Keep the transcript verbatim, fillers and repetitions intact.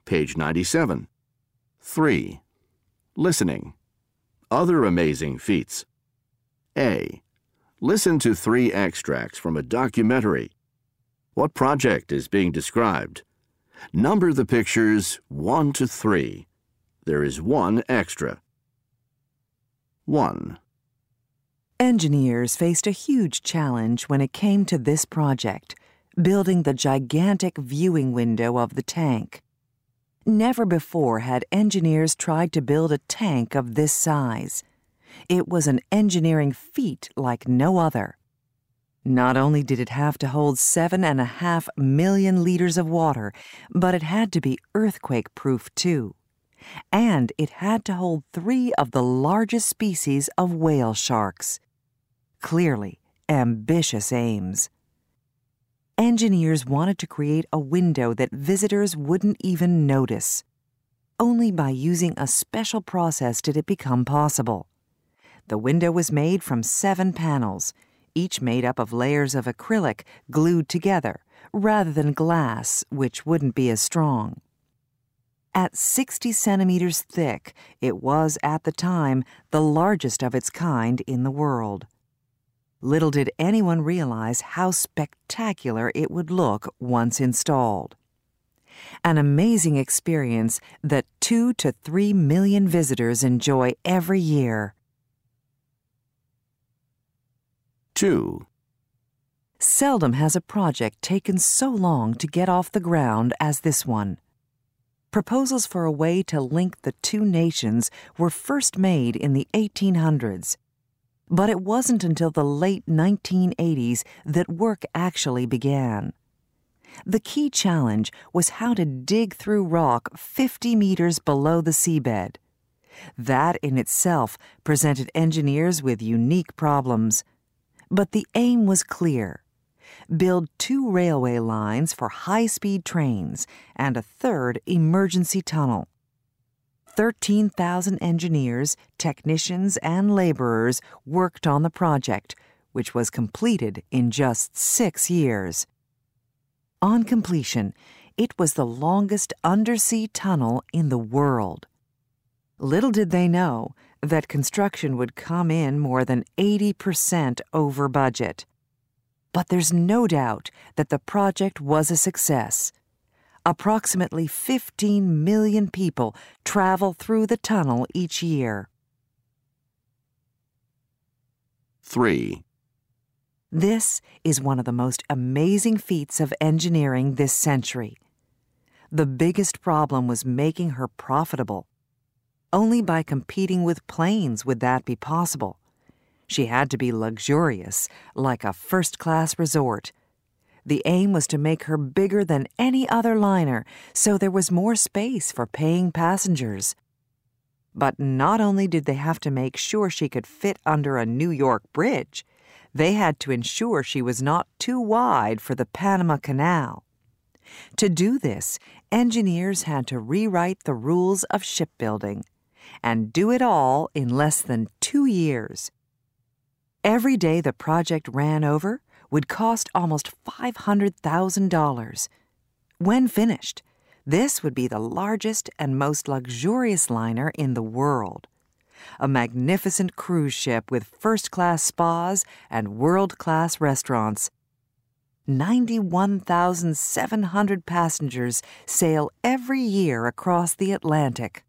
Page ninety-seven. three. Listening. Other amazing feats. A. Listen to three extracts from a documentary. What project is being described? Number the pictures one to three. There is one extra. one. Engineers faced a huge challenge when it came to this project, building the gigantic viewing window of the tank. Never before had engineers tried to build a tank of this size. It was an engineering feat like no other. Not only did it have to hold seven and a half million liters of water, but it had to be earthquake-proof too. And it had to hold three of the largest species of whale sharks. Clearly, ambitious aims. Engineers wanted to create a window that visitors wouldn't even notice. Only by using a special process did it become possible. The window was made from seven panels, each made up of layers of acrylic glued together, rather than glass, which wouldn't be as strong. At sixty centimeters thick, it was, at the time, the largest of its kind in the world. Little did anyone realize how spectacular it would look once installed. An amazing experience that two to three million visitors enjoy every year. two. Seldom has a project taken so long to get off the ground as this one. Proposals for a way to link the two nations were first made in the eighteen hundreds. But it wasn't until the late nineteen eighties that work actually began. The key challenge was how to dig through rock fifty meters below the seabed. That in itself presented engineers with unique problems. But the aim was clear. Build two railway lines for high-speed trains and a third emergency tunnel. thirteen thousand engineers, technicians, and laborers worked on the project, which was completed in just six years. On completion, it was the longest undersea tunnel in the world. Little did they know that construction would come in more than eighty percent over budget. But there's no doubt that the project was a success. Approximately fifteen million people travel through the tunnel each year. three. This is one of the most amazing feats of engineering this century. The biggest problem was making her profitable. Only by competing with planes would that be possible. She had to be luxurious, like a first-class resort. The aim was to make her bigger than any other liner, so there was more space for paying passengers. But not only did they have to make sure she could fit under a New York bridge, they had to ensure she was not too wide for the Panama Canal. To do this, engineers had to rewrite the rules of shipbuilding, and do it all in less than two years. Every day the project ran over would cost almost five hundred thousand dollars. When finished, this would be the largest and most luxurious liner in the world. A magnificent cruise ship with first-class spas and world-class restaurants. ninety-one thousand seven hundred passengers sail every year across the Atlantic.